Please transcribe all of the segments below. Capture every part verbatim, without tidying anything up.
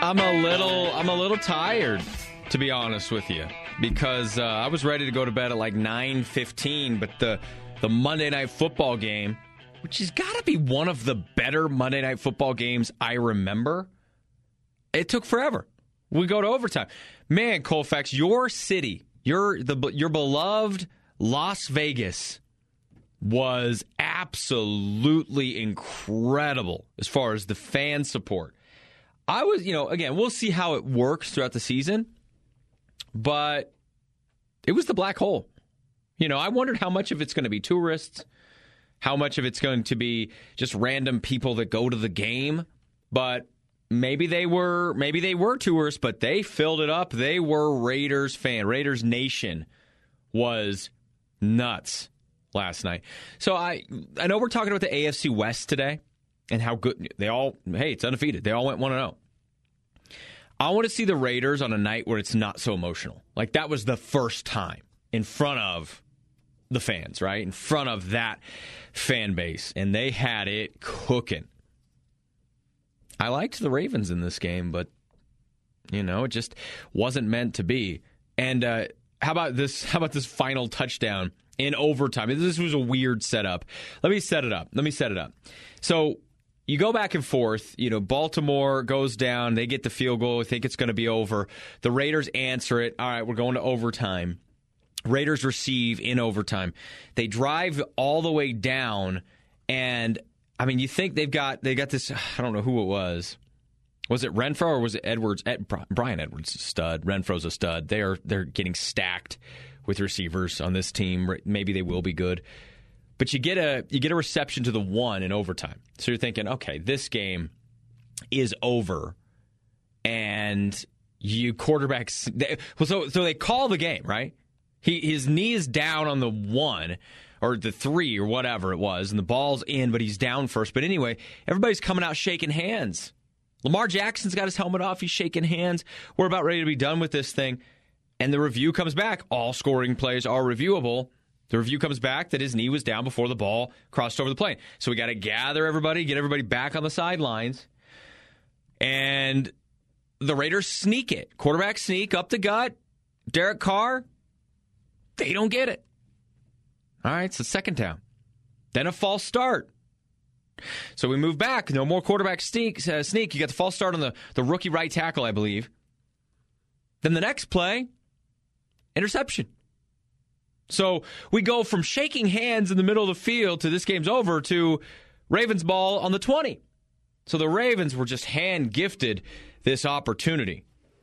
I'm a little, I'm a little tired, to be honest with you, because uh, I was ready to go to bed at like nine fifteen, but the the Monday Night Football game, which has got to be one of the better Monday Night Football games I remember, it took forever. We go to overtime. Man, Colfax, your city, your the your beloved Las Vegas was absolutely incredible as far as the fan support. I was, you know, again, we'll see how it works throughout the season, but it was the black hole. You know, I wondered how much of it's going to be tourists, how much of it's going to be just random people that go to the game, but maybe they were, maybe they were tourists, but they filled it up. They were Raiders fan. Raiders Nation was nuts last night. So I I know we're talking about the A F C West today and how good they all, hey, it's undefeated. They all went one and oh. I want to see the Raiders on a night where it's not so emotional. Like that was the first time in front of the fans, right? In front of that fan base. And they had it cooking. I liked the Ravens in this game, but, you know, it just wasn't meant to be. And uh, how about this? How about this final touchdown in overtime? This was a weird setup. Let me set it up. Let me set it up. So you go back and forth. You know, Baltimore goes down. They get the field goal. I think it's going to be over. The Raiders answer it. All right, we're going to overtime. Raiders receive in overtime. They drive all the way down, and I mean, you think they've got they got this. I don't know who it was. Was it Renfro or was it Edwards? Ed, Brian Edwards is a stud. Renfro's a stud. They are they're getting stacked with receivers on this team. Maybe they will be good, but you get a you get a reception to the one in overtime. So you're thinking, okay, this game is over, and you quarterbacks. They, so so they call the game, right? He his knee is down on the one. Or the three or whatever it was, and the ball's in, but he's down first. But anyway, everybody's coming out shaking hands. Lamar Jackson's got his helmet off. He's shaking hands. We're about ready to be done with this thing. And the review comes back. All scoring plays are reviewable. The review comes back that his knee was down before the ball crossed over the plane. So we got to gather everybody, get everybody back on the sidelines. And the Raiders sneak it. Quarterback sneak up the gut. Derek Carr, they don't get it. All right, it's a second down. Then a false start. So we move back. No more quarterback sneak. Uh, sneak. You got the false start on the, the rookie right tackle, I believe. Then the next play, interception. So we go from shaking hands in the middle of the field to this game's over to Ravens ball on the twenty. So the Ravens were just hand-gifted this opportunity.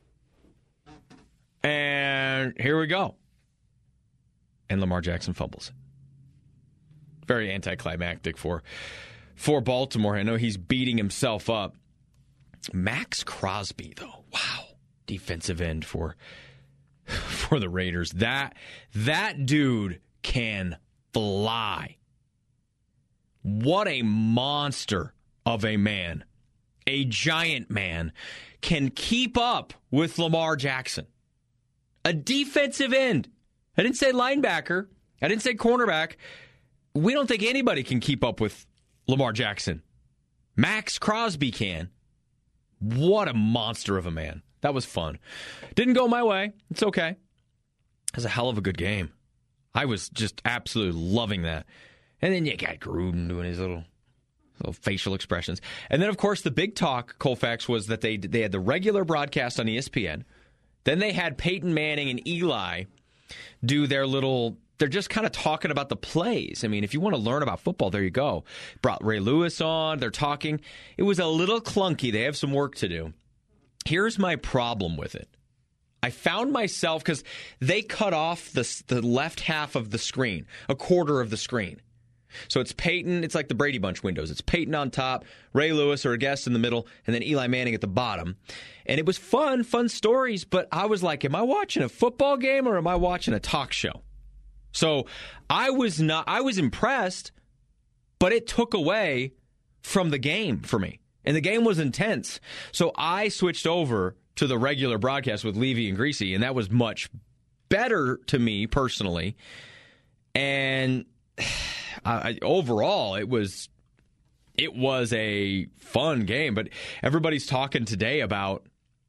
And here we go. And Lamar Jackson fumbles it. Very anticlimactic for for Baltimore. I know he's beating himself up. Max Crosby, though, wow, defensive end for for the Raiders. That that dude can fly. What a monster of a man, a giant man, can keep up with Lamar Jackson. A defensive end. I didn't say linebacker. I didn't say cornerback. We don't think anybody can keep up with Lamar Jackson. Max Crosby can. What a monster of a man. That was fun. Didn't go my way. It's okay. It was a hell of a good game. I was just absolutely loving that. And then you got Gruden doing his little, little facial expressions. And then, of course, the big talk, Colfax, was that they they had the regular broadcast on E S P N. Then they had Peyton Manning and Eli do their little, they're just kind of talking about the plays. I mean, if you want to learn about football, there you go. Brought Ray Lewis on, they're talking. It was a little clunky. They have some work to do. Here's my problem with it. I found myself, because they cut off the, the left half of the screen, a quarter of the screen. So it's Peyton, it's like the Brady Bunch windows. It's Peyton on top, Ray Lewis or a guest in the middle, and then Eli Manning at the bottom. And it was fun, fun stories, but I was like, am I watching a football game or am I watching a talk show? So I was not, I was impressed, but it took away from the game for me. And the game was intense. So I switched over to the regular broadcast with Levy and Greasy, and that was much better to me personally. And I, overall, it was it was a fun game. But everybody's talking today about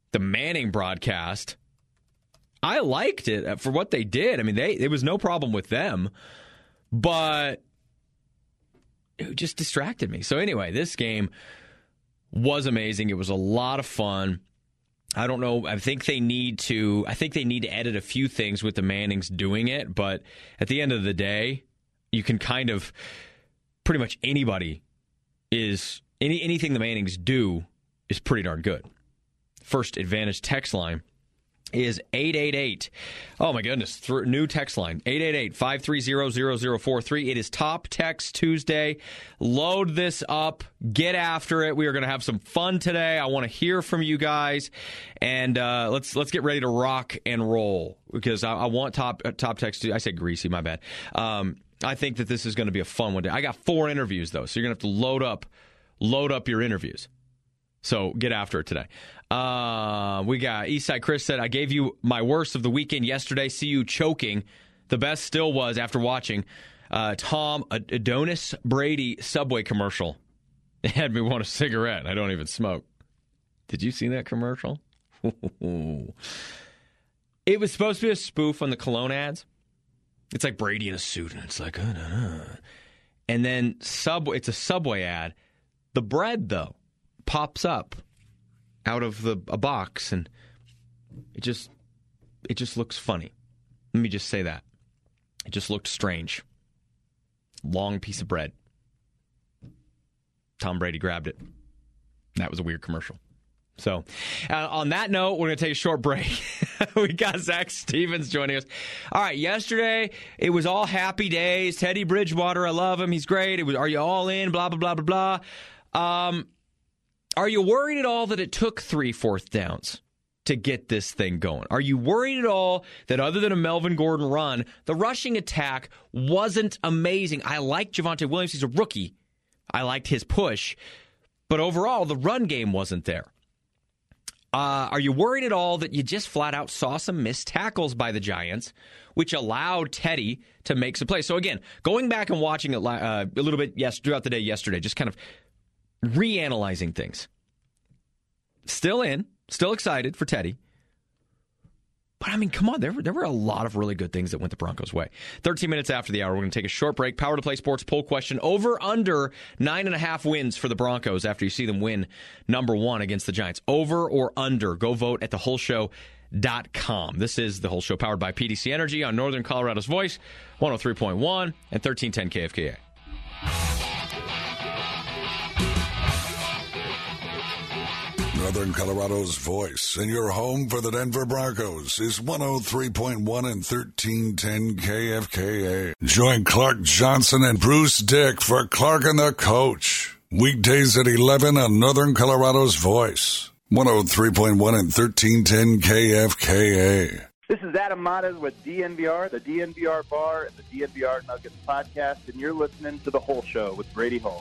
the Manning broadcast, I liked it for what they did. I mean, they there was no problem with them, but it just distracted me. So anyway, this game was amazing. It was a lot of fun. I don't know. I think they need to. I think they need to edit a few things with the Mannings doing it. But at the end of the day, you can kind of pretty much anybody is any anything the Mannings do is pretty darn good. First Advantage text line is eight eight eight. Oh, my goodness. Th- new text line, eight eight eight, five three zero, zero zero four three. It is Top Text Tuesday. Load this up. Get after it. We are going to have some fun today. I want to hear from you guys. And uh, let's let's get ready to rock and roll because I, I want Top uh, Top Text Tuesday. I said greasy, my bad. Um, I think that this is going to be a fun one. I got four interviews, though, so you're going to have to load up, load up your interviews. So get after it today. Uh, we got Eastside Chris said, I gave you my worst of the weekend yesterday. See you choking. The best still was after watching uh, Tom Adonis Brady Subway commercial. It had me want a cigarette. I don't even smoke. Did you see that commercial? It was supposed to be a spoof on the cologne ads. It's like Brady in a suit, and it's like, uh, uh, uh. And then Subway. It's a Subway ad. The bread, though, pops up out of the a box, and it just it just looks funny. Let me just say that. It just looked strange. Long piece of bread. Tom Brady grabbed it. That was a weird commercial. So, uh, on that note, we're going to take a short break. We got Zach Stevens joining us. All right, yesterday, it was all happy days. Teddy Bridgewater, I love him. He's great. It was, are you all in? Blah, blah, blah, blah, blah. Um, are you worried at all that it took three fourth downs to get this thing going? Are you worried at all that other than a Melvin Gordon run, the rushing attack wasn't amazing? I like Javonte Williams. He's a rookie. I liked his push. But overall, the run game wasn't there. Uh, are you worried at all that you just flat out saw some missed tackles by the Giants, which allowed Teddy to make some plays? So again, going back and watching it uh, a little bit yes, throughout the day yesterday, just kind of reanalyzing things. Still in, still excited for Teddy. But, I mean, come on, there were, there were a lot of really good things that went the Broncos' way. thirteen minutes after the hour, we're going to take a short break. Power to Play Sports poll question. Over, under, nine and a half wins for the Broncos after you see them win number one against the Giants. Over or under? Go vote at the whole show dot com. This is The Whole Show, powered by P D C Energy on Northern Colorado's Voice, one oh three point one and thirteen ten K F K A. Northern Colorado's Voice, and your home for the Denver Broncos is one oh three point one and thirteen ten K F K A. Join Clark Johnson and Bruce Dick for Clark and the Coach. Weekdays at eleven on Northern Colorado's Voice, one oh three point one and thirteen ten K F K A. This is Adam Matas with D N V R, the D N V R Bar, and the D N V R Nuggets podcast, and you're listening to The Whole Show with Brady Hall.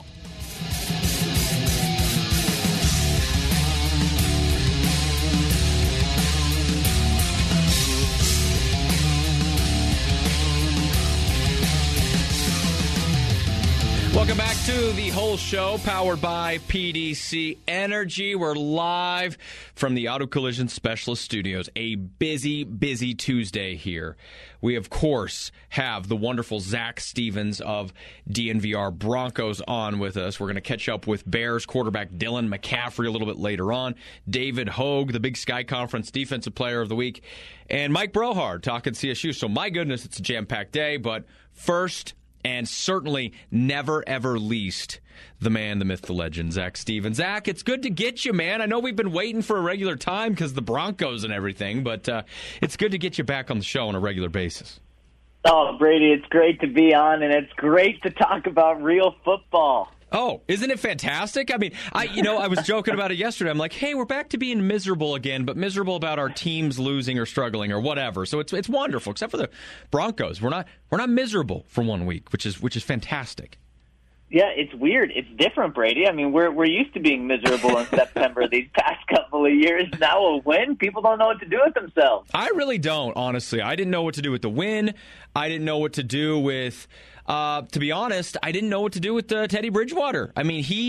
Welcome back to The Whole Show, powered by P D C Energy. We're live from the Auto Collision Specialist Studios. A busy, busy Tuesday here. We, of course, have the wonderful Zach Stevens of D N V R Broncos on with us. We're going to catch up with Bears quarterback Dylan McCaffrey a little bit later on. David Hogue, the Big Sky Conference Defensive Player of the Week. And Mike Brohard talking C S U. So, my goodness, it's a jam-packed day. But first, and certainly never, ever least, the man, the myth, the legend, Zach Stevens. Zach, it's good to get you, man. I know we've been waiting for a regular time because the Broncos and everything, but uh, it's good to get you back on the show on a regular basis. Oh, Brady, it's great to be on, and it's great to talk about real football. Oh, isn't it fantastic? I mean, I you know, I was joking about it yesterday. I'm like, hey, we're back to being miserable again, but miserable about our teams losing or struggling or whatever. So it's it's wonderful, except for the Broncos. We're not we're not miserable for one week, which is which is fantastic. Yeah, it's weird. It's different, Brady. I mean, we're we're used to being miserable in September these past couple of years. Now a win, people don't know what to do with themselves. I really don't, honestly. I didn't know what to do with the win. I didn't know what to do with, uh, to be honest, I didn't know what to do with uh, Teddy Bridgewater. I mean, he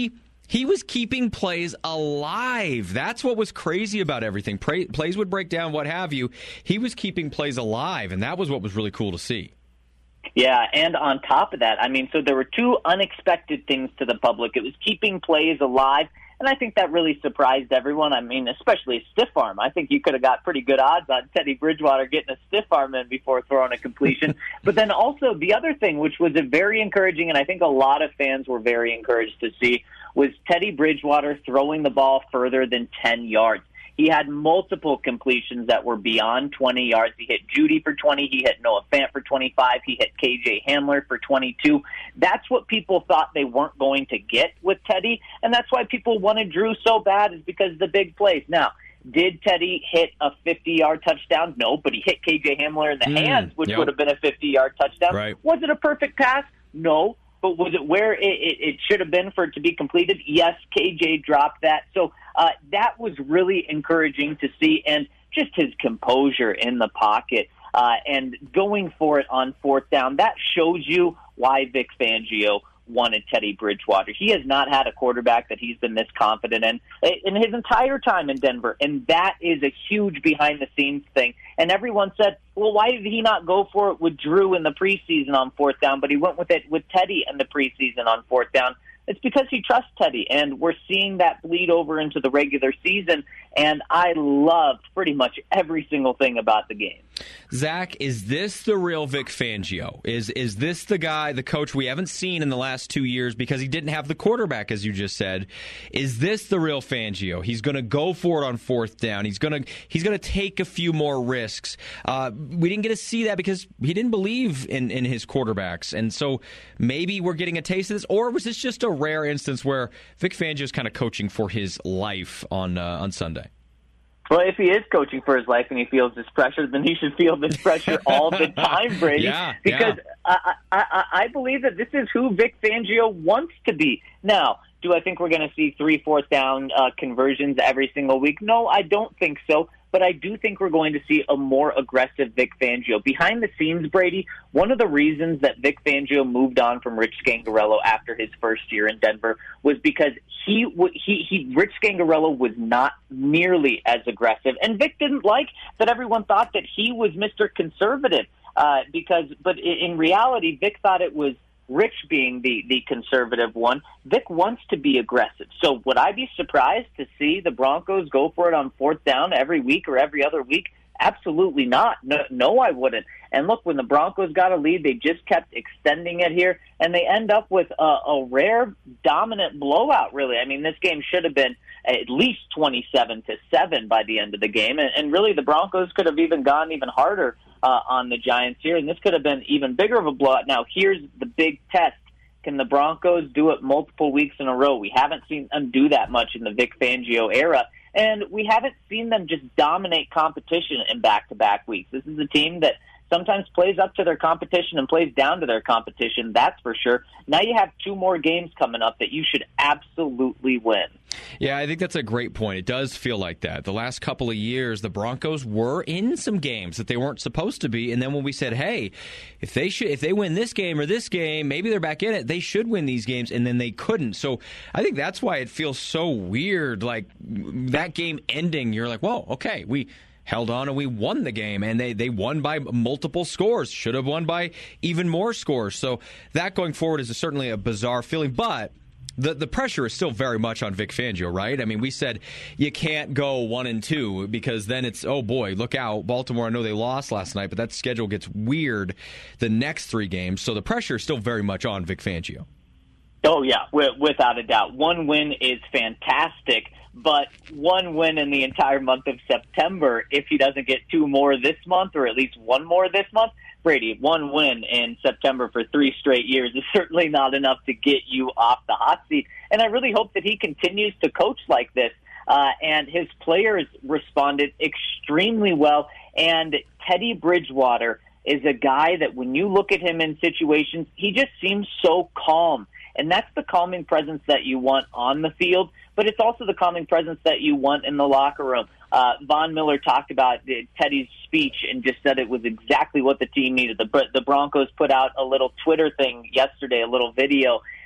He was keeping plays alive. That's what was crazy about everything. Play, plays would break down, what have you. He was keeping plays alive, and that was what was really cool to see. Yeah, and on top of that, I mean, so there were two unexpected things to the public. It was keeping plays alive, and I think that really surprised everyone. I mean, especially a stiff arm. I think you could have got pretty good odds on Teddy Bridgewater getting a stiff arm in before throwing a completion. But then also the other thing, which was a very encouraging, and I think a lot of fans were very encouraged to see, was Teddy Bridgewater throwing the ball further than ten yards. He had multiple completions that were beyond twenty yards. He hit Judy for twenty. He hit Noah Fant for twenty-five. He hit K J Hamler for twenty-two. That's what people thought they weren't going to get with Teddy, and that's why people wanted Drew so bad, is because of the big plays. Now, did Teddy hit a fifty-yard touchdown? No, but he hit K J Hamler in the mm, hands, which yep. would have been a fifty-yard touchdown. Right. Was it a perfect pass? No. But was it where it, it, it should have been for it to be completed? Yes, K J dropped that. So uh, that was really encouraging to see, and just his composure in the pocket uh, and going for it on fourth down. That shows you why Vic Fangio wanted Teddy Bridgewater. He has not had a quarterback that he's been this confident in in his entire time in Denver, and that is a huge behind-the-scenes thing. And everyone said, well, why did he not go for it with Drew in the preseason on fourth down, but he went with it with Teddy in the preseason on fourth down? It's because he trusts Teddy, and we're seeing that bleed over into the regular season, and I loved pretty much every single thing about the game. Zach, is this the real Vic Fangio? Is is this the guy, the coach we haven't seen in the last two years because he didn't have the quarterback, as you just said? Is this the real Fangio? He's going to go for it on fourth down. He's going to he's going to take a few more risks. Uh, we didn't get to see that because he didn't believe in, in his quarterbacks, and so maybe we're getting a taste of this, or was this just a rare instance where Vic Fangio is kind of coaching for his life on uh, on Sunday? Well, if he is coaching for his life and he feels this pressure, then he should feel this pressure all the time, Brady. Yeah, because yeah. I, I, I believe that this is who Vic Fangio wants to be. Now, do I think we're going to see three, fourth down uh, conversions every single week? No, I don't think so. But I do think we're going to see a more aggressive Vic Fangio. Behind the scenes, Brady, one of the reasons that Vic Fangio moved on from Rich Scangarello after his first year in Denver was because he, he, he Rich Scangarello was not nearly as aggressive. And Vic didn't like that everyone thought that he was Mister Conservative. Uh, because, but in reality, Vic thought it was Rich being the, the conservative one. Vic wants to be aggressive. So would I be surprised to see the Broncos go for it on fourth down every week or every other week? Absolutely not. No, no, I wouldn't. And look, when the Broncos got a lead, they just kept extending it here, and they end up with a, a rare dominant blowout, really. I mean, this game should have been at least twenty-seven to seven by the end of the game, and, and really the Broncos could have even gone even harder uh, on the Giants here, and this could have been even bigger of a blowout. Now, here's the big test. Can the Broncos do it multiple weeks in a row? We haven't seen them do that much in the Vic Fangio era, and we haven't seen them just dominate competition in back-to-back weeks. This is a team that sometimes plays up to their competition and plays down to their competition, that's for sure. Now you have two more games coming up that you should absolutely win. Yeah, I think that's a great point. It does feel like that. The last couple of years, the Broncos were in some games that they weren't supposed to be, and then when we said, hey, if they should, if they win this game or this game, maybe they're back in it, they should win these games, and then they couldn't. So I think that's why it feels so weird, like that game ending, you're like, whoa, okay, we held on and we won the game, and they, they won by multiple scores, should have won by even more scores. So that going forward is certainly a bizarre feeling, but the the pressure is still very much on Vic Fangio, right? I mean, we said you can't go one and two because then it's, oh boy, look out. Baltimore, I know they lost last night, but that schedule gets weird the next three games. So the pressure is still very much on Vic Fangio. Oh, yeah, without a doubt. One win is fantastic, but one win in the entire month of September, if he doesn't get two more this month or at least one more this month, Brady, one win in September for three straight years is certainly not enough to get you off the hot seat. And I really hope that he continues to coach like this. Uh, and his players responded extremely well. And Teddy Bridgewater is a guy that when you look at him in situations, he just seems so calm. And that's the calming presence that you want on the field, but it's also the calming presence that you want in the locker room. Uh, Von Miller talked about uh, Teddy's speech and just said it was exactly what the team needed. The, the Broncos put out a little Twitter thing yesterday, a little video,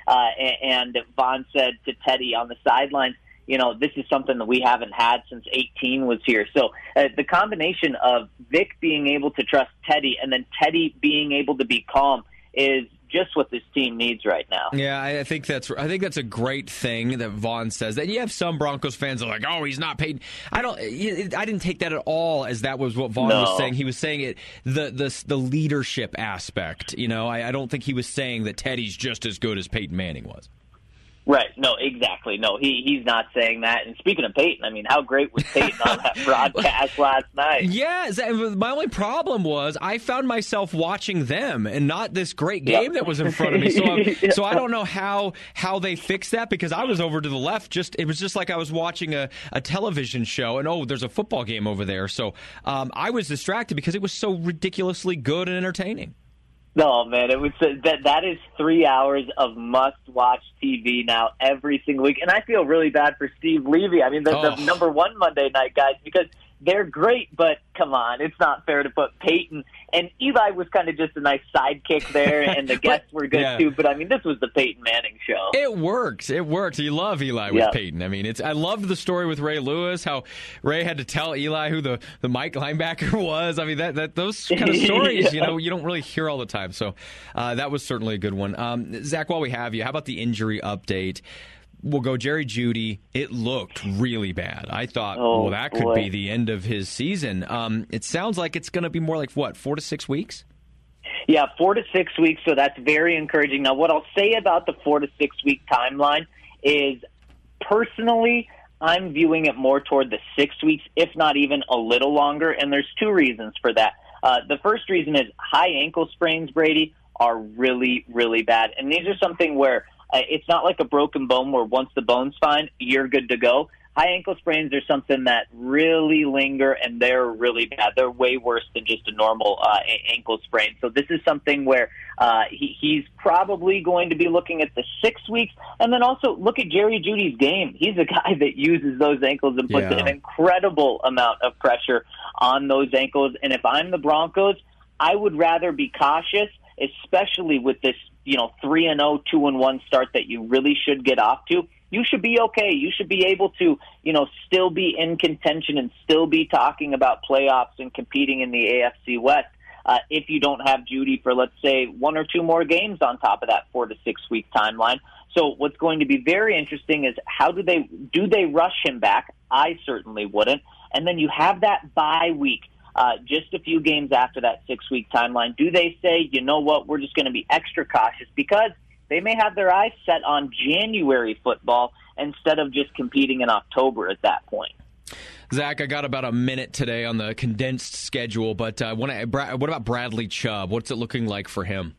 uh, and Vaughn said to Teddy on the sidelines, you know, this is something that we haven't had since eighteen was here. So uh, the combination of Vic being able to trust Teddy and then Teddy being able to be calm is just what this team needs right now. Yeah, I think that's I think that's a great thing that Vaughn says. That you have some Broncos fans that are like, "Oh, he's not paid." I don't. I didn't take that at all as that was what Vaughn no. was saying. He was saying it the the the leadership aspect. You know, I, I don't think he was saying that Teddy's just as good as Peyton Manning was. Right. No, exactly. No, he he's not saying that. And speaking of Peyton, I mean, how great was Peyton on that broadcast last night? Yes. My only problem was I found myself watching them and not this great game yep. that was in front of me. So, yep. so I don't know how how they fixed that because I was over to the left. Just it was just like I was watching a, a television show and, oh, there's a football game over there. So um, I was distracted because it was so ridiculously good and entertaining. No, man, it was that. That is three hours of must-watch T V now every single week, and I feel really bad for Steve Levy. I mean, the, oh. the number one Monday night guys because they're great, but come on, it's not fair to put Peyton and Eli was kind of just a nice sidekick there, and the guests were good yeah. too. But I mean, this was the Peyton Manning show. It works. It works. You love Eli with yep. Peyton. I mean, it's. I loved the story with Ray Lewis. How Ray had to tell Eli who the, the Mike linebacker was. I mean, that, that those kind of stories, yeah. you know, you don't really hear all the time. So uh, that was certainly a good one. Um, Zach, while we have you, how about the injury update? We'll go Jerry Jeudy. It looked really bad. I thought, oh, well, that could boy. be the end of his season. Um, it sounds like it's going to be more like, what, four to six weeks? Yeah, four to six weeks, so that's very encouraging. Now, what I'll say about the four to six-week timeline is, personally, I'm viewing it more toward the six weeks, if not even a little longer, and there's two reasons for that. Uh, the first reason is high ankle sprains, Brady, are really, really bad. And these are something where Uh, it's not like a broken bone where once the bone's fine, you're good to go. High ankle sprains are something that really linger, and they're really bad. They're way worse than just a normal uh, ankle sprain. So this is something where uh, he, he's probably going to be looking at the six weeks. And then also look at Jerry Jeudy's game. He's a guy that uses those ankles and puts yeah. an incredible amount of pressure on those ankles. And if I'm the Broncos, I would rather be cautious, especially with this, you know, three and oh, two and one start that you really should get off to. You should be okay. You should be able to, you know, still be in contention and still be talking about playoffs and competing in the A F C West uh, if you don't have Jeudy for, let's say, one or two more games on top of that four to six week timeline. So what's going to be very interesting is how do they do they rush him back? I certainly wouldn't. And then you have that bye week. Uh, just a few games after that six-week timeline, do they say, you know what, we're just going to be extra cautious because they may have their eyes set on January football instead of just competing in October at that point? Zach, I got about a minute today on the condensed schedule, but uh, what about Bradley Chubb? What's it looking like for him?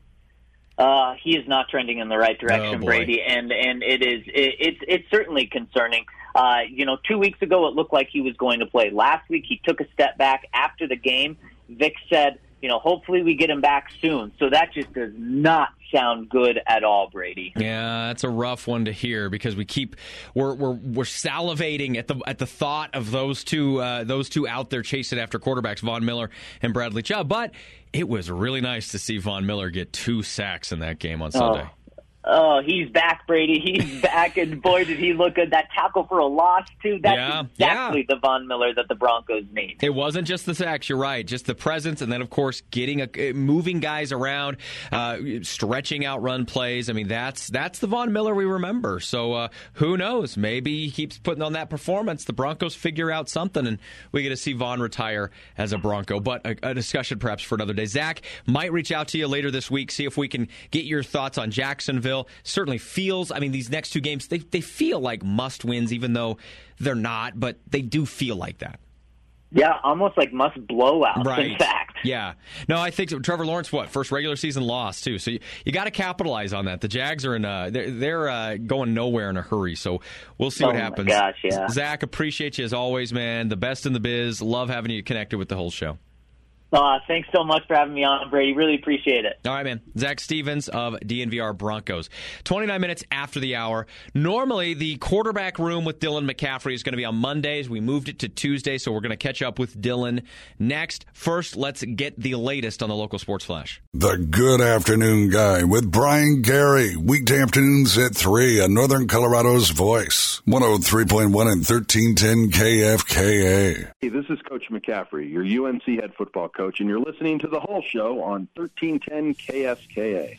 Uh, he is not trending in the right direction, oh, Brady, and and it is it, it's it's certainly concerning. Uh, you know, two weeks ago it looked like he was going to play. Last week he took a step back after the game. Vic said, you know, hopefully we get him back soon. So that just does not sound good at all, Brady. Yeah, that's a rough one to hear because we keep we're we're we're salivating at the at the thought of those two uh, those two out there chasing after quarterbacks, Von Miller and Bradley Chubb. But it was really nice to see Von Miller get two sacks in that game on Sunday. Oh. Oh, he's back, Brady. He's back, and boy, did he look good. That tackle for a loss, too. That's yeah, exactly yeah. the Von Miller that the Broncos need. It wasn't just the sacks, you're right. Just the presence, and then, of course, getting a, moving guys around, uh, stretching out run plays. I mean, that's that's the Von Miller we remember. So uh, who knows? Maybe he keeps putting on that performance. The Broncos figure out something, and we get to see Von retire as a Bronco. But a, a discussion perhaps for another day. Zach might reach out to you later this week, see if we can get your thoughts on Jacksonville. Certainly feels, I mean, these next two games, they they feel like must-wins, even though they're not, but they do feel like that. Yeah, almost like must-blowouts, right. in fact. Yeah. No, I think so. Trevor Lawrence, what, first regular season loss, too. So you, you got to capitalize on that. The Jags are in, uh, they're, they're uh, going nowhere in a hurry, so we'll see oh what happens. Oh, my gosh, yeah. Zach, appreciate you as always, man. The best in the biz. Love having you connected with the whole show. Uh, thanks so much for having me on, Brady. Really appreciate it. All right, man. Zach Stevens of D N V R Broncos. twenty-nine minutes after the hour. Normally, the quarterback room with Dylan McCaffrey is going to be on Mondays. We moved it to Tuesday, so we're going to catch up with Dylan next. First, let's get the latest on the local sports flash. The Good Afternoon Guy with Brian Gary. Weekday afternoons at three on Northern Colorado's Voice. one oh three point one and thirteen ten K F K A. Hey, this is Coach McCaffrey, your U N C head football coach, and you're listening to The Whole Show on thirteen ten K S K A.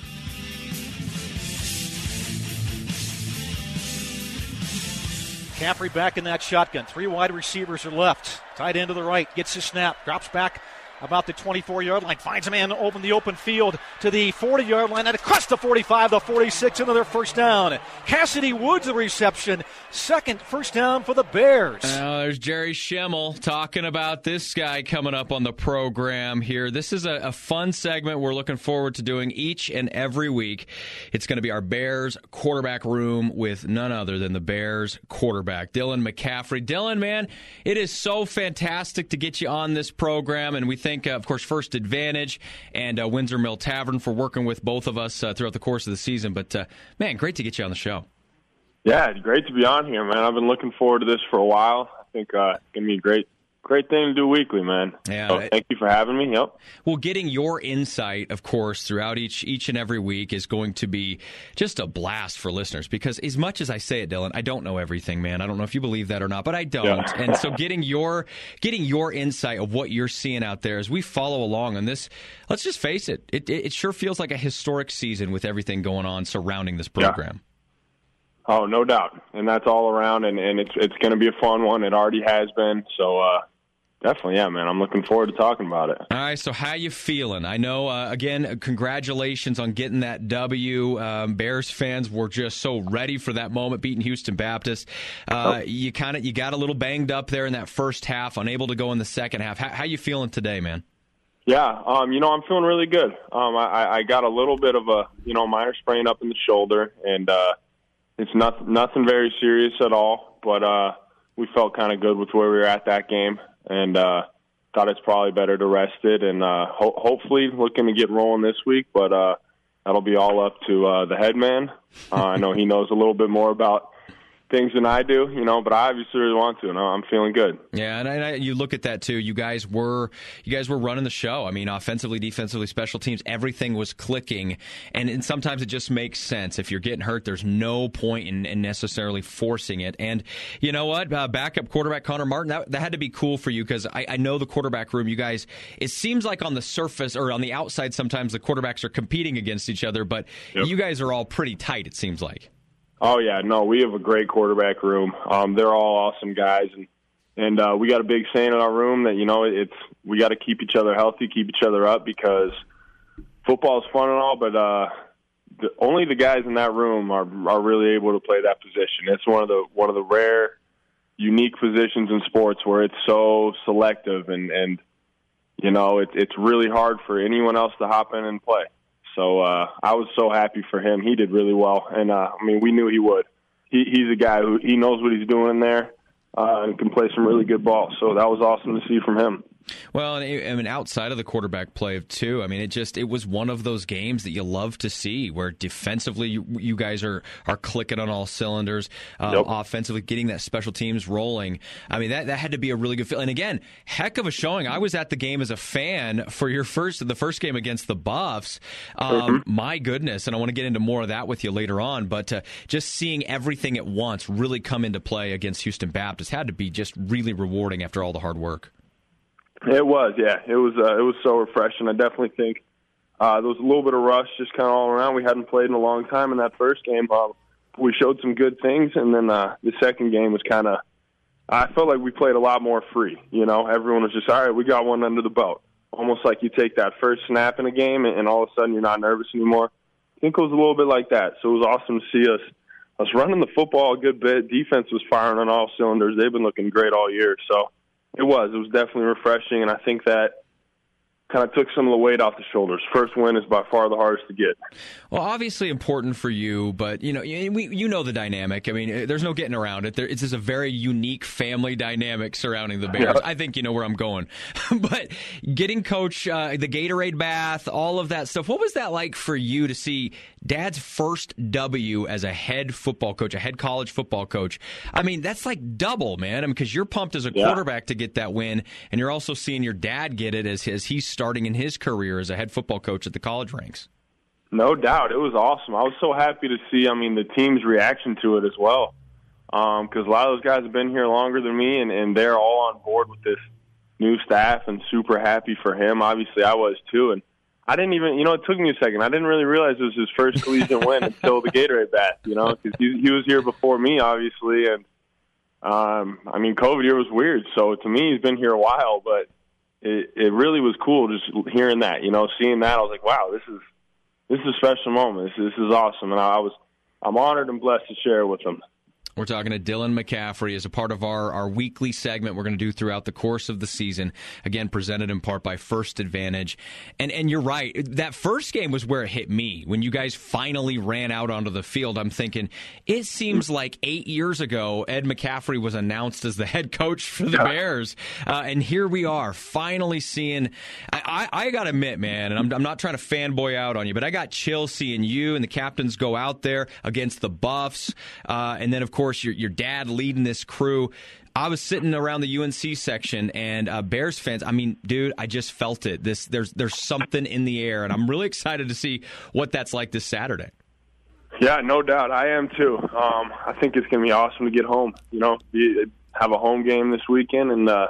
McCaffrey back in that shotgun. Three wide receivers are left. Tight end to the right. Gets his snap. Drops back about the twenty-four-yard line. Finds a man open the open field to the forty-yard line. And across the forty-five, the forty-six, another first down. Cassidy Woods, the reception. Second first down for the Bears. Uh, there's Jerry Schemmel talking about this guy coming up on the program here. This is a, a fun segment we're looking forward to doing each and every week. It's going to be our Bears quarterback room with none other than the Bears quarterback, Dylan McCaffrey. Dylan, man, it is so fantastic to get you on this program, and we thank, uh, of course, First Advantage and uh, Windsor Mill Tavern for working with both of us uh, throughout the course of the season. But, uh, man, great to get you on the show. Yeah, it's great to be on here, man. I've been looking forward to this for a while. I think uh, it's going to be a great, great thing to do weekly, man. Yeah, so thank you for having me. Yep. Well, getting your insight, of course, throughout each each and every week is going to be just a blast for listeners because as much as I say it, Dylan, I don't know everything, man. I don't know if you believe that or not, but I don't. Yeah. And so getting your getting your insight of what you're seeing out there as we follow along on this, let's just face it, it, it sure feels like a historic season with everything going on surrounding this program. Yeah. Oh, no doubt. And that's all around, and, and it's it's going to be a fun one. It already has been. So, uh, definitely, yeah, man. I'm looking forward to talking about it. All right, so how you feeling? I know, uh, again, congratulations on getting that W. Um, Bears fans were just so ready for that moment, beating Houston Baptist. Uh, oh. You kind of you got a little banged up there in that first half, unable to go in the second half. How, how you feeling today, man? Yeah, um, you know, I'm feeling really good. Um, I, I got a little bit of a, you know, minor sprain up in the shoulder, and uh, it's not, nothing very serious at all, but uh, we felt kind of good with where we were at that game, and uh, thought it's probably better to rest it, and uh, ho- hopefully looking to get rolling this week, but uh, that'll be all up to uh, the head man. Uh, I know he knows a little bit more about things than I do, you know, but I obviously really want to, and I'm feeling good. Yeah, and I, you look at that too. You guys were you guys were running the show. I mean, offensively, defensively, special teams, everything was clicking, and, and sometimes it just makes sense. If you're getting hurt, there's no point in, in necessarily forcing it. And you know what? Uh, backup quarterback Connor Martin, that, that had to be cool for you because I, I know the quarterback room. You guys, it seems like on the surface or on the outside, sometimes the quarterbacks are competing against each other, but yep. You guys are all pretty tight. It seems like. Oh, yeah, no, we have a great quarterback room. Um, they're all awesome guys, and and uh, we got a big saying in our room that, you know, it's we got to keep each other healthy, keep each other up, because football is fun and all, but uh, the, only the guys in that room are are really able to play that position. It's one of the one of the rare, unique positions in sports where it's so selective, and, and you know, it, it's really hard for anyone else to hop in and play. So uh, I was so happy for him. He did really well, and uh, I mean, we knew he would. He, he's a guy who he knows what he's doing in there uh, and can play some really good ball. So that was awesome to see from him. Well, I mean, outside of the quarterback play, too, I mean, it just it was one of those games that you love to see where defensively you, you guys are, are clicking on all cylinders, uh, yep. Offensively getting that special teams rolling. I mean, that, that had to be a really good feel. And again, heck of a showing. I was at the game as a fan for your first the first game against the Buffs. Um, mm-hmm. My goodness, and I want to get into more of that with you later on, but uh, just seeing everything at once really come into play against Houston Baptist had to be just really rewarding after all the hard work. It was, yeah. It was uh, it was so refreshing. I definitely think uh, there was a little bit of rush just kind of all around. We hadn't played in a long time in that first game. Uh, we showed some good things, and then uh, the second game was kind of – I felt like we played a lot more free. You know, everyone was just, all right, we got one under the belt. Almost like you take that first snap in a game, and, and all of a sudden you're not nervous anymore. I think it was a little bit like that. So it was awesome to see us, us running the football a good bit. Defense was firing on all cylinders. They've been looking great all year, so – It was. It was definitely refreshing, and I think that kind of took some of the weight off the shoulders. First win is by far the hardest to get. Well, obviously important for you, but you know, we, you know the dynamic. I mean, there's no getting around it. There, it's just a very unique family dynamic surrounding the Bears. Yeah. I think you know where I'm going. But getting Coach uh, the Gatorade bath, all of that stuff. What was that like for you to see Dad's first W as a head football coach, a head college football coach? I mean, that's like double, man. I mean, because you're pumped as a yeah. quarterback to get that win, and you're also seeing your dad get it as as he's starting in his career as a head football coach at the college ranks. No doubt. It was awesome. I was so happy to see, I mean, the team's reaction to it as well. Because um, a lot of those guys have been here longer than me, and, and they're all on board with this new staff and super happy for him. Obviously, I was too. And I didn't even, you know, it took me a second. I didn't really realize it was his first collegiate win until the Gatorade bath, you know, because he, he was here before me, obviously. And, um, I mean, COVID year was weird. So to me, he's been here a while, but It, it really was cool just hearing that, you know, seeing that. I was like, wow, this is this is a special moment. This, this is awesome, and I was I'm honored and blessed to share it with them. We're talking to Dylan McCaffrey as a part of our, our weekly segment we're going to do throughout the course of the season. Again, presented in part by First Advantage. And and you're right. That first game was where it hit me. When you guys finally ran out onto the field, I'm thinking, it seems like eight years ago, Ed McCaffrey was announced as the head coach for the Bears. Uh, and here we are, finally seeing. I, I, I got to admit, man, and I'm, I'm not trying to fanboy out on you, but I got chills seeing you and the captains go out there against the Buffs. Uh, and then, of course, Your, your dad leading this crew. I was sitting around the U N C section, and uh, Bears fans, I mean, dude, I just felt it. This There's there's something in the air, and I'm really excited to see what that's like this Saturday. Yeah, no doubt. I am, too. Um, I think it's going to be awesome to get home, you know, be, have a home game this weekend and uh,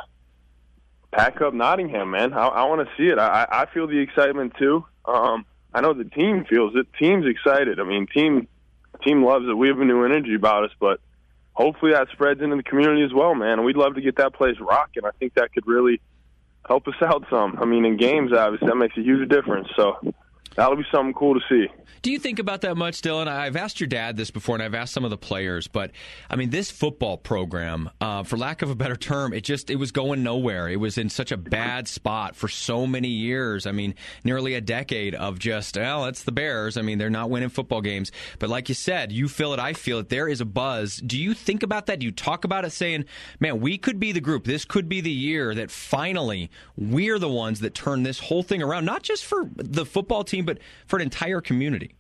pack up Nottingham, man. I, I want to see it. I, I feel the excitement, too. Um, I know the team feels it. Team's excited. I mean, team team loves it. We have a new energy about us, but hopefully that spreads into the community as well, man. And we'd love to get that place rocking. I think that could really help us out some. I mean, in games, obviously, that makes a huge difference. So that'll be something cool to see. Do you think about that much, Dylan? I've asked your dad this before, and I've asked some of the players, but I mean, this football program, uh, for lack of a better term, it just it was going nowhere. It was in such a bad spot for so many years. I mean, nearly a decade of just, well, it's the Bears. I mean, they're not winning football games. But like you said, you feel it, I feel it. There is a buzz. Do you think about that? Do you talk about it, saying, man, we could be the group. This could be the year that finally we're the ones that turn this whole thing around, not just for the football team, but for an entire community?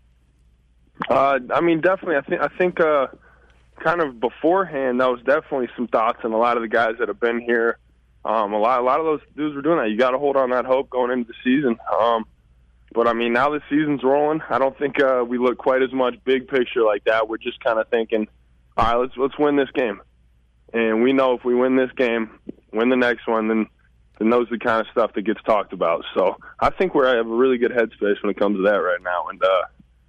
Uh, I mean, definitely. I think I think uh, kind of beforehand, that was definitely some thoughts, and a lot of the guys that have been here, um, a lot a lot of those dudes were doing that. You got to hold on that hope going into the season. Um, but I mean, now the season's rolling. I don't think uh, we look quite as much big picture like that. We're just kind of thinking, all right, let's let's win this game, and we know if we win this game, win the next one, then. And those are the kind of stuff that gets talked about. So I think we have a really good headspace when it comes to that right now. And uh,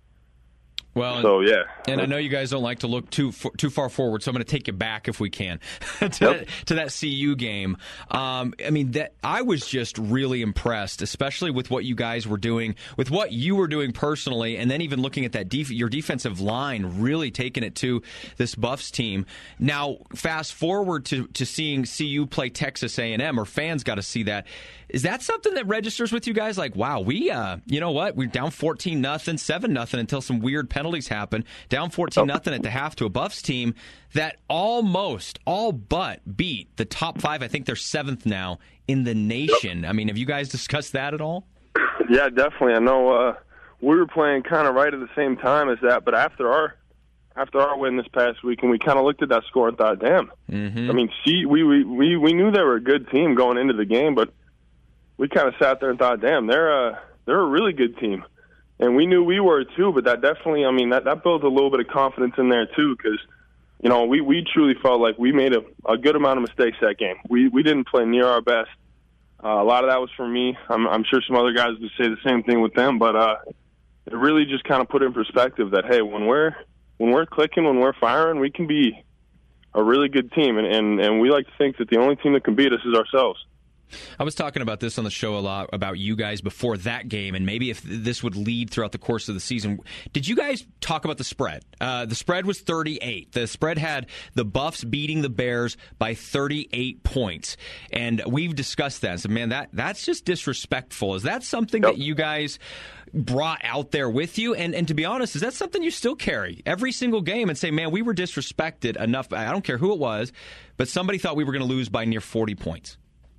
well, so yeah. And I know you guys don't like to look too too far forward, so I'm going to take you back if we can to, yep. that, to that C U game. Um, I mean, that I was just really impressed, especially with what you guys were doing, with what you were doing personally, and then even looking at that def- your defensive line really taking it to this Buffs team. Now, fast forward to, to seeing C U play Texas A and M, or fans got to see that. Is that something that registers with you guys? Like, wow, we, uh, you know what, we're down fourteen nothing, seven nothing until some weird penalties happen. Down fourteen nothing at the half to a Buffs team that almost, all but beat the top five. I think they're seventh now in the nation. I mean, have you guys discussed that at all? Yeah, definitely. I know uh, we were playing kind of right at the same time as that, but after our after our win this past week, and we kind of looked at that score and thought, damn. Mm-hmm. I mean, see, we, we, we, we knew they were a good team going into the game, but we kind of sat there and thought, damn, they're a, they're a really good team. And we knew we were too, but that definitely, I mean, that, that built a little bit of confidence in there too, because, you know, we, we truly felt like we made a, a good amount of mistakes that game. We we didn't play near our best. Uh, a lot of that was from me. I'm, I'm sure some other guys would say the same thing with them, but uh, it really just kind of put in perspective that, hey, when we're when we're clicking, when we're firing, we can be a really good team, and, and, and we like to think that the only team that can beat us is ourselves. I was talking about this on the show a lot about you guys before that game, and maybe if this would lead throughout the course of the season. Did you guys talk about the spread? Uh, the spread was thirty-eight. The spread had the Buffs beating the Bears by thirty-eight points, and we've discussed that. So, man, that that's just disrespectful. Is that something yep. that you guys brought out there with you? And and to be honest, is that something you still carry every single game and say, man, we were disrespected enough? I don't care who it was, but somebody thought we were going to lose by near forty points.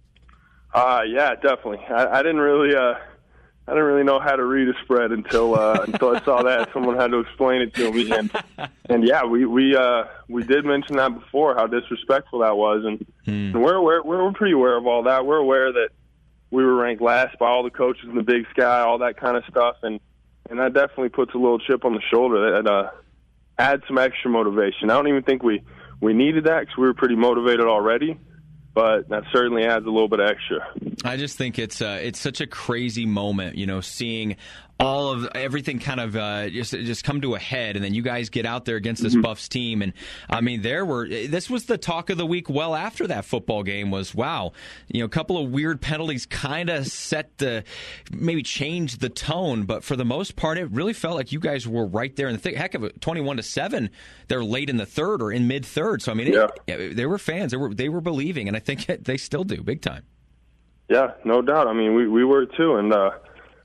Uh, yeah, definitely. I, I didn't really, uh, I didn't really know how to read a spread until uh, until I saw that. Someone had to explain it to me, and and yeah, we we uh, we did mention that before, how disrespectful that was, and, hmm. and we're aware, we're we're pretty aware of all that. We're aware that we were ranked last by all the coaches in the Big Sky, all that kind of stuff, and and that definitely puts a little chip on the shoulder. That uh, adds some extra motivation. I don't even think we we needed that because we were pretty motivated already. But that certainly adds a little bit extra. I just think it's uh, it's such a crazy moment, you know, seeing all of everything kind of uh, just just come to a head, and then you guys get out there against this mm-hmm. Buffs team, and I mean, there were this was the talk of the week. Well, after that football game was wow, you know, a couple of weird penalties kind of set the maybe changed the tone, but for the most part, it really felt like you guys were right there in the thick. Heck of it, twenty-one to seven. They're late in the third or in mid third, so I mean, it, yeah. they were fans. They were they were believing, and I think they still do big time. Yeah, no doubt. I mean, we we were too, and. uh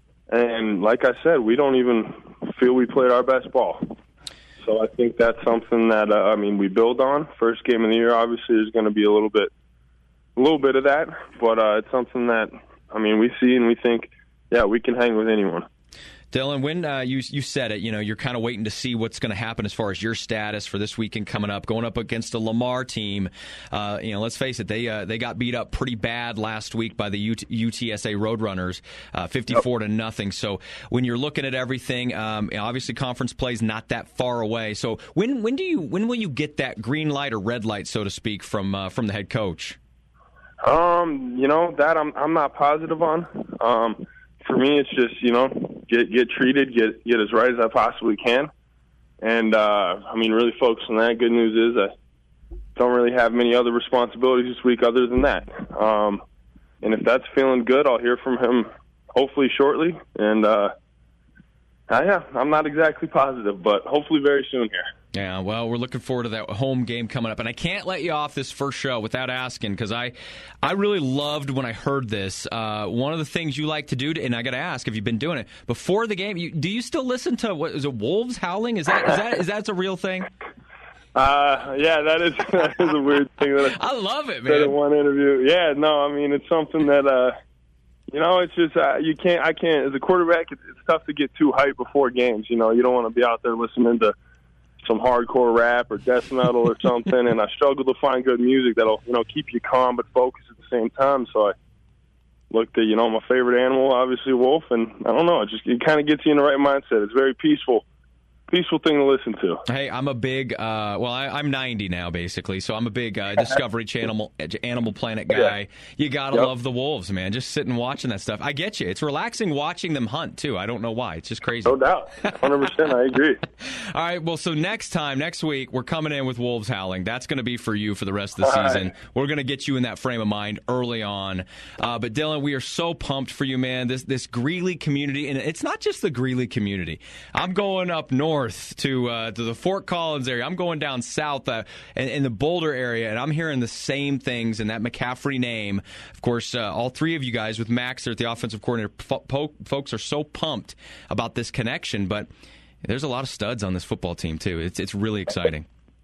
And like I said, we don't even feel we played our best ball. So I think that's something that, uh, I mean, we build on. First game of the year, obviously, there's going to be a little bit a little bit of that. But uh, it's something that, I mean, we see and we think, yeah, we can hang with anyone. Dylan, when uh, you you said it, you know, you're kind of waiting to see what's going to happen as far as your status for this weekend coming up, going up against a Lamar team. Uh, you know, let's face it, they uh, they got beat up pretty bad last week by the U T S A Roadrunners, uh, fifty-four to nothing. So when you're looking at everything, um, obviously conference play's not that far away. So when when do you when will you get that green light or red light, so to speak, from uh, from the head coach? Um, you know, that I'm I'm not positive on. Um, for me, it's just, you know, get get treated, get get as right as I possibly can, and uh, I mean, really focus on that. Good news is I don't really have many other responsibilities this week other than that. Um, and if that's feeling good, I'll hear from him hopefully shortly. And uh, uh, yeah, I'm not exactly positive, but hopefully very soon here. Yeah, well, we're looking forward to that home game coming up. And I can't let you off this first show without asking, because I, I really loved when I heard this. Uh, one of the things you like to do, to, and I got to ask, have you been doing it before the game? You, do you still listen to, what is it, wolves howling? Is that is that is that a real thing? Uh, yeah, that is that is a weird thing. That I, I love it, man. In one interview, yeah, no, I mean, it's something that, uh, you know, it's just uh, you can't, I can't. As a quarterback, it's, it's tough to get too hyped before games. You know, you don't want to be out there listening to some hardcore rap or death metal or something, and I struggle to find good music that'll, you know, keep you calm but focused at the same time. So I looked at, you know, my favorite animal, obviously wolf, and I don't know, it just it kind of gets you in the right mindset. It's very peaceful. Peaceful thing to listen to. Hey, I'm a big, uh, well, I, I'm ninety now, basically, so I'm a big uh, Discovery Channel, Animal Planet guy. Yeah. You got to yep. love the wolves, man. Just sitting watching that stuff. I get you. It's relaxing watching them hunt, too. I don't know why. It's just crazy. No doubt. one hundred percent. I agree. All right, well, so next time, next week, we're coming in with wolves howling. That's going to be for you for the rest of the All season. Right. We're going to get you in that frame of mind early on. Uh, but, Dylan, we are so pumped for you, man. This, this Greeley community, and it's not just the Greeley community. I'm going up north to uh, to the Fort Collins area. I'm going down south uh, in, in the Boulder area, and I'm hearing the same things in that McCaffrey name. Of course, uh, all three of you guys with Max there at the offensive coordinator, fo- po- folks are so pumped about this connection, but there's a lot of studs on this football team, too. It's it's really exciting.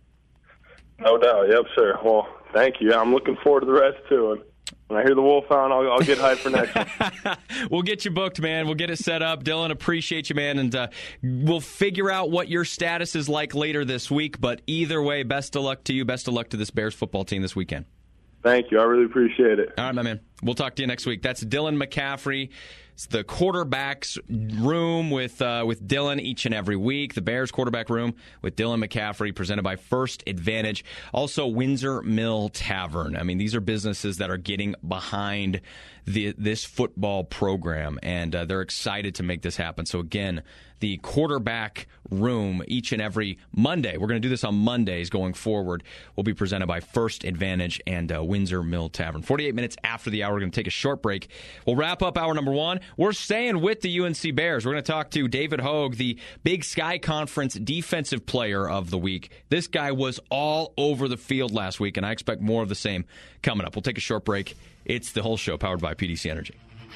No doubt. Yep, sir. Well, thank you. I'm looking forward to the rest, too. And when I hear the wolf hound, I'll, I'll get hyped for next one. We'll get you booked, man. We'll get it set up. Dylan, appreciate you, man. And uh, we'll figure out what your status is like later this week. But either way, best of luck to you. Best of luck to this Bears football team this weekend. Thank you. I really appreciate it. All right, my man. We'll talk to you next week. That's Dylan McCaffrey. It's the quarterback's room with uh, with Dylan each and every week. The Bears quarterback room with Dylan McCaffrey, presented by First Advantage. Also, Windsor Mill Tavern. I mean, these are businesses that are getting behind the this football program, and uh, they're excited to make this happen. So, again, the quarterback room each and every Monday. We're going to do this on Mondays going forward. Will be presented by First Advantage and uh, Windsor Mill Tavern. forty-eight minutes after the hour. hour. We're going to take a short break. We'll wrap up hour number one. We're staying with the U N C Bears. We're going to talk to David Hogue, the Big Sky Conference Defensive Player of the Week. This guy was all over the field last week, and I expect more of the same coming up. We'll take a short break. It's The Whole Show, powered by P D C Energy.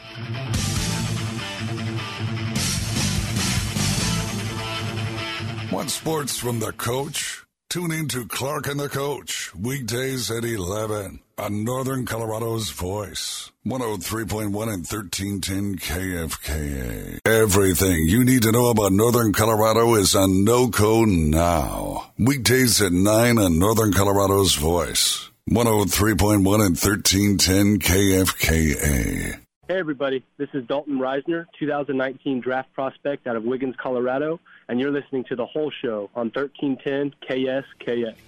Want sports from the coach? Tune in to Clark and the Coach, weekdays at eleven on Northern Colorado's Voice, one oh three point one and thirteen ten K F K A. Everything you need to know about Northern Colorado is on NoCo now. Weekdays at nine on Northern Colorado's Voice, one oh three point one and thirteen ten K F K A. Hey, everybody. This is Dalton Reisner, two thousand nineteen draft prospect out of Wiggins, Colorado, and you're listening to The Whole Show on thirteen ten K S K A.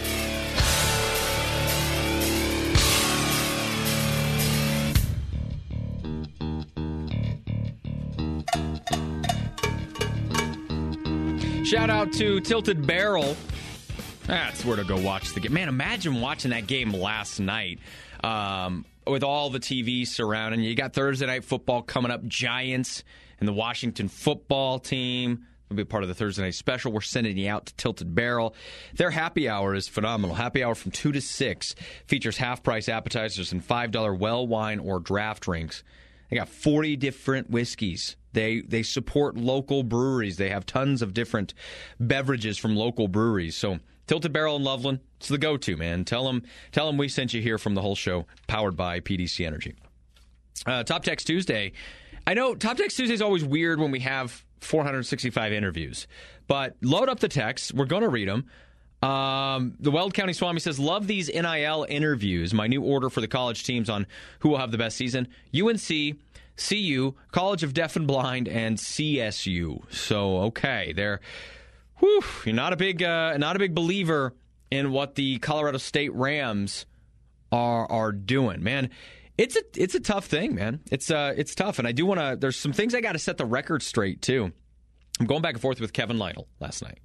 Shout out to Tilted Barrel. That's where to go watch the game. Man, imagine watching that game last night. Um... with all the T V surrounding you. You got Thursday Night Football coming up, Giants and the Washington football team. It'll be a part of the Thursday Night Special. We're sending you out to Tilted Barrel. Their happy hour is phenomenal. Happy hour from two to six features half-price appetizers and five dollars well wine or draft drinks. They got forty different whiskeys. They they support local breweries. They have tons of different beverages from local breweries. So Tilted Barrel in Loveland, it's the go-to, man. Tell them, tell them we sent you here from The Whole Show, powered by P D C Energy. Uh, Top Text Tuesday. I know Top Text Tuesday is always weird when we have four hundred sixty-five interviews, but load up the texts. We're going to read them. Um, the Weld County Swami says, love these N I L interviews. My new order for the college teams on who will have the best season. U N C, C U, College of Deaf and Blind, and C S U. So, okay, they're... Whew, you're not a big, uh, not a big believer in what the Colorado State Rams are are doing, man. It's a it's a tough thing, man. It's uh it's tough, and I do want to. There's some things I got to set the record straight too. I'm going back and forth with Kevin Lytle last night.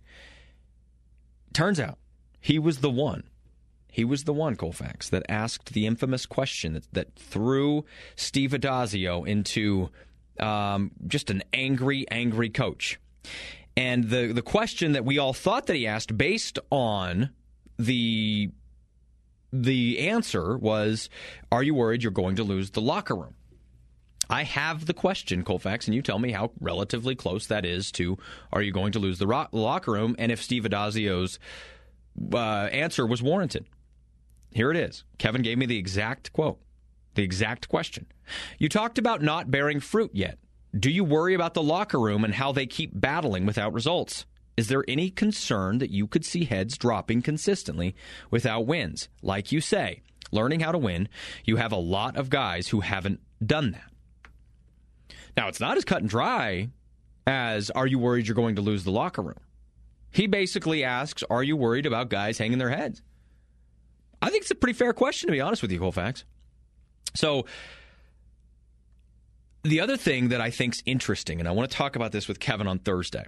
Turns out he was the one. He was the one, Colfax, that asked the infamous question that that threw Steve Addazio into um, just an angry, angry coach. And the, the question that we all thought that he asked based on the the answer was, are you worried you're going to lose the locker room? I have the question, Colfax, and you tell me how relatively close that is to, are you going to lose the ro- locker room, and if Steve Addazio's uh, answer was warranted. Here it is. Kevin gave me the exact quote, the exact question. You talked about not bearing fruit yet. Do you worry about the locker room and how they keep battling without results? Is there any concern that you could see heads dropping consistently without wins? Like you say, learning how to win, you have a lot of guys who haven't done that. Now, it's not as cut and dry as, are you worried you're going to lose the locker room? He basically asks, are you worried about guys hanging their heads? I think it's a pretty fair question, to be honest with you, Colfax. So, the other thing that I think is interesting, and I want to talk about this with Kevin on Thursday,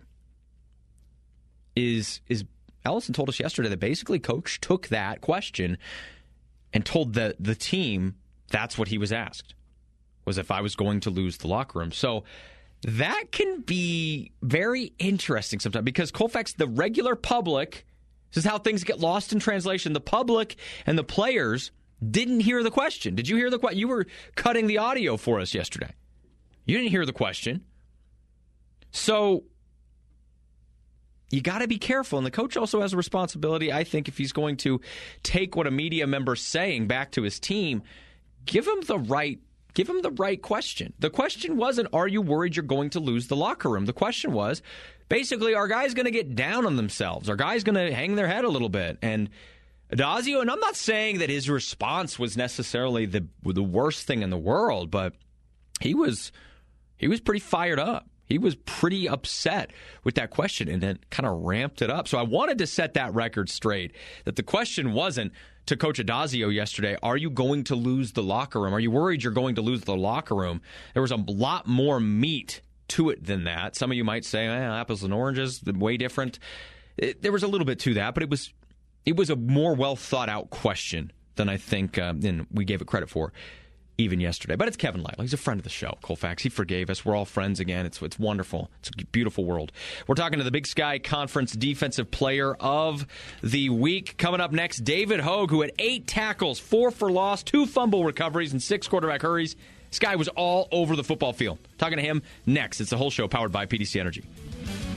is is Ellison told us yesterday that basically Coach took that question and told the, the team that's what he was asked, was if I was going to lose the locker room. So that can be very interesting sometimes because, Colfax, the regular public, this is how things get lost in translation, the public and the players didn't hear the question. Did you hear the question? You were cutting the audio for us yesterday. You didn't hear the question. So you got to be careful. And the coach also has a responsibility, I think, if he's going to take what a media member's saying back to his team, give him the right give him the right question. The question wasn't, are you worried you're going to lose the locker room? The question was, basically, are guys going to get down on themselves? Are guys going to hang their head a little bit? And Addazio, and I'm not saying that his response was necessarily the the worst thing in the world, but he was he was pretty fired up. He was pretty upset with that question and then kind of ramped it up. So I wanted to set that record straight, that the question wasn't to Coach Addazio yesterday, are you going to lose the locker room? Are you worried you're going to lose the locker room? There was a lot more meat to it than that. Some of you might say, eh, apples and oranges, way different. It, there was a little bit to that, but it was it was a more well thought out question than I think um, than we gave it credit for. even yesterday. But it's Kevin Lytle. He's a friend of the show, Colfax. He forgave us. We're all friends again. It's it's wonderful. It's a beautiful world. We're talking to the Big Sky Conference Defensive Player of the Week. Coming up next, David Hogue, who had eight tackles, four for loss, two fumble recoveries, and six quarterback hurries. This guy was all over the football field. Talking to him next. It's the whole show powered by P D C Energy.